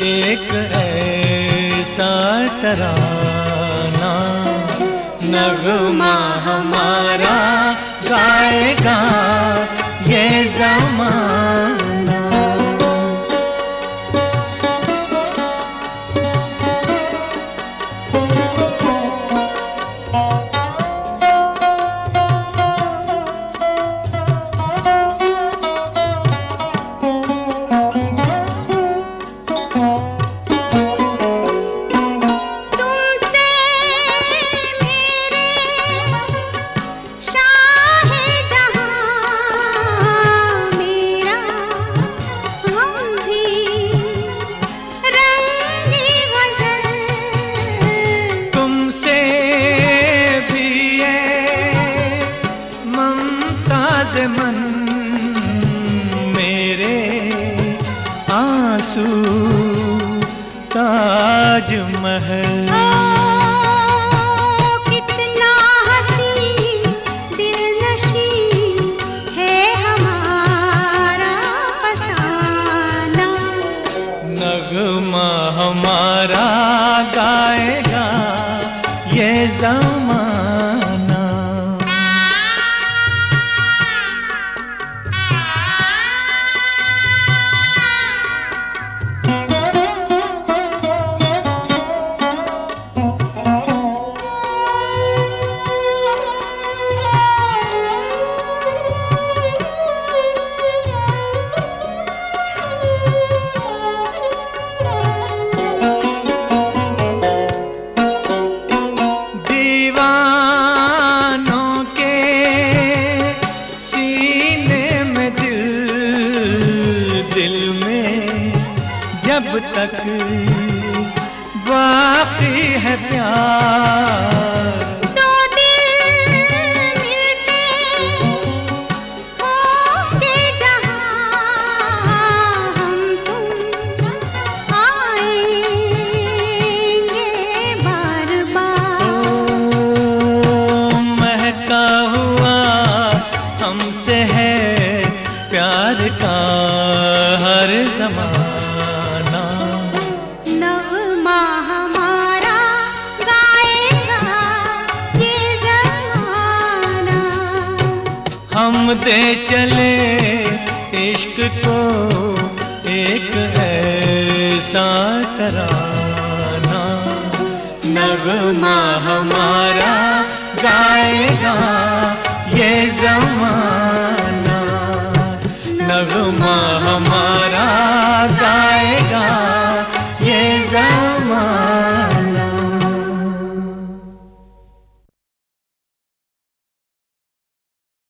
एक ऐसा तराना, नगमा हमारा गाएगा ये ज़माना। मन मेरे आंसू ताज महल। कितना हसी दिलनशी है हमारा फसाना, नगमा हमारा गाएगा ये ज़माना। जब तक बाकी है प्यार, दो दिल मिलते होंगे जहाँ हम तुम आएंगे बार बार। ओ महका हुआ हमसे है प्यार का हर ज़माना, नगमा हमारा गाएगा ये ज़माना। हम दे चले इश्क को एक ऐसा तराना, नगमा हमारा गाएगा ये ज़माना।